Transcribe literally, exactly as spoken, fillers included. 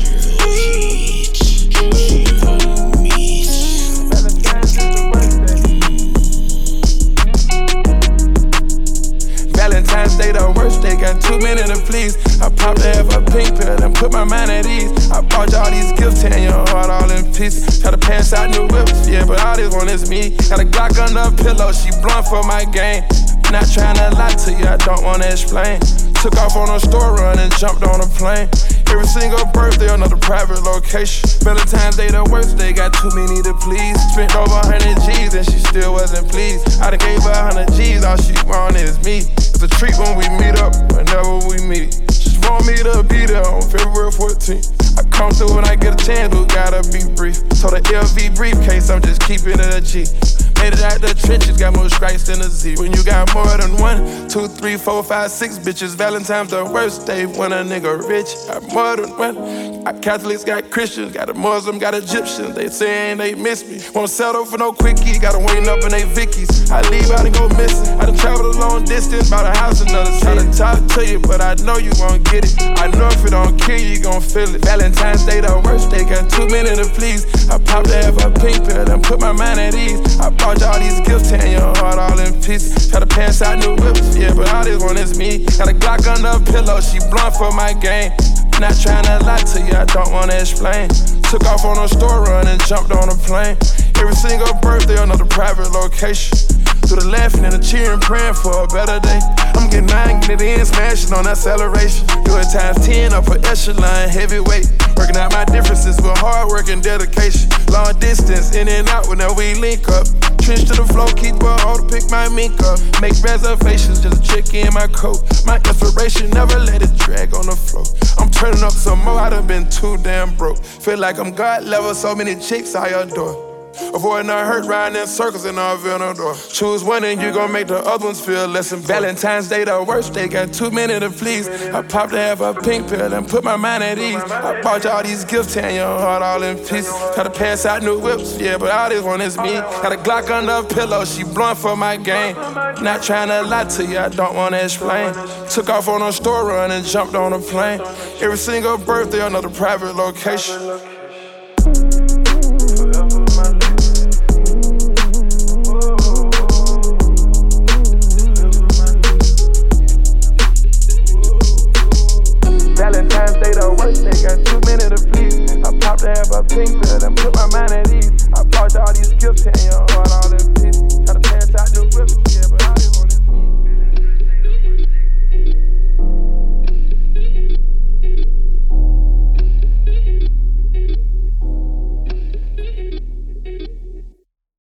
Valentine's Day the worst day, got too many to please. I popped to have a pink pill and put my mind at ease. I bought y'all these gifts, tearing your heart all in pieces. Try to pass out new whips, yeah, but all this one is me. Got a Glock under a pillow, she blunt for my game. Not trying to lie to you, I don't wanna explain. Took off on a store run and jumped on a plane. Every single birthday, another private location. Valentine's Day, the worst day, got too many to please. Spent over one hundred G's and she still wasn't pleased. I done gave her one hundred G's, all she wanted is me. It's a treat when we meet up, whenever we meet. She just want me to be there on February fourteenth. I come through when I get a chance, but gotta be brief. So the L V briefcase, I'm just keeping it a G. Made it out the trenches, got more strikes than a Z. When you got more than one, two, three, four, five, six bitches. Valentine's the worst day when a nigga rich. Got more than one. Got Catholics, got Christians, got a Muslim, got Egyptians. They saying they miss me. Won't settle for no quickie, got them waiting up in they Vickies. I leave out and go missing. I done traveled a long distance, bought a house another city. Try to talk to you, but I know you gon' get it. I know if it don't kill you, you gon' feel it. Valentine's Day the worst day, got too many to please. I popped to have a pink pill and put my mind at ease. I bought y'all these gifts, tearing your heart all in pieces. Try to pass out new whips, yeah, but all this one is me. Got a Glock under a pillow, she blunt for my game. Not trying to lie to you, I don't wanna explain. Took off on a store run and jumped on a plane. Every single birthday, another private location. Through the laughing and the cheering, praying for a better day. I'm getting nine, getting it in, smashing on acceleration. Do it times ten, upper echelon, heavyweight. Working out my differences with hard work and dedication. Long distance, in and out whenever we link up. Trench to the flow, keep her on to pick my mink up. Make reservations, just check in my coat. My inspiration, never let it drag on the floor. I'm turning up some more, I done been too damn broke. Feel like I'm God level, so many chicks I adore. Avoiding the hurt, riding in circles and all door. Choose one and you gon' make the other ones feel less important. Valentine's Day, the worst day, got too many to please. I popped to have a pink pill and put my mind at ease. I bought y'all these gifts, tearing your heart all in pieces. Try to pass out new whips, yeah, but all this one is me. Got a Glock under a pillow, she blunt for my game. Not trying to lie to you, I don't wanna explain. Took off on a store run and jumped on a plane. Every single birthday, another private location.